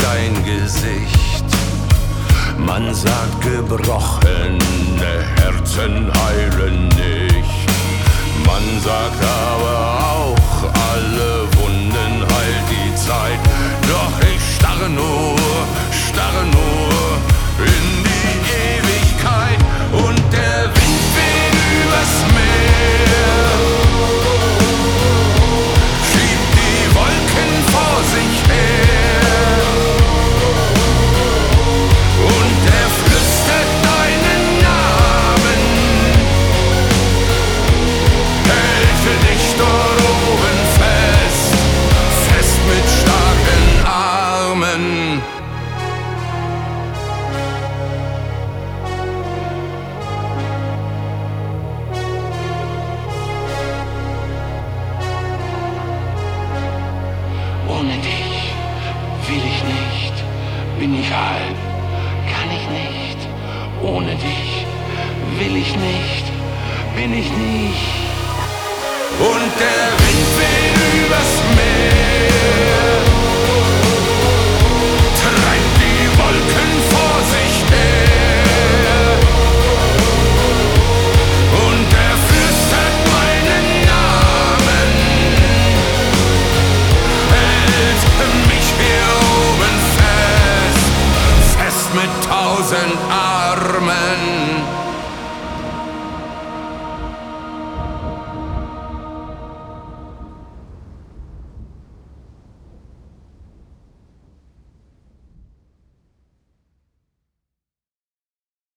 dein Gesicht. Man sagt, gebrochene Herzen heilen nicht. Man sagt aber auch, alle Wunden heilt die Zeit. Doch ich starre nur in die Ewigkeit. Und der Wind weht übers Meer, schiebt die Wolken vor sich her. Und er flüstert deinen Namen, hält dich dort oben fest mit starken Armen. Ohne dich will ich nicht, bin ich halb, kann ich nicht. Ohne dich will ich nicht, bin ich nicht. Und der Wind weht übers Meer, treibt die Wolken vor sich her. Und er flüstert meinen Namen, hält mich hier oben fest mit 1000 Armen.